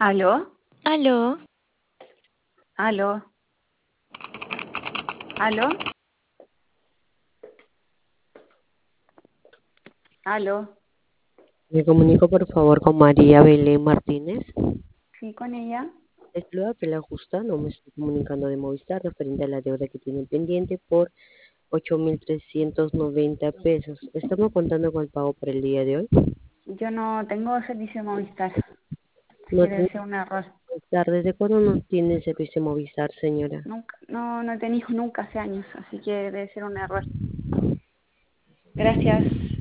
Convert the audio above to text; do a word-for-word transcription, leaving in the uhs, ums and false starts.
¿Aló? Aló, ¿Aló? ¿Aló? ¿Aló? Me comunico por favor con María Belén Martínez. ¿Sí con ella? Les saluda Pela Justa, no me estoy comunicando de Movistar referente a la deuda que tienen pendiente por ocho mil trescientos noventa pesos. Estamos contando con el pago por el día de hoy. Yo no tengo servicio Movistar, así No que debe tiene ser un error. Movistar. ¿Desde cuándo no tiene servicio Movistar, señora? Nunca, no, no he tenido nunca hace años, así que debe ser un error. Gracias.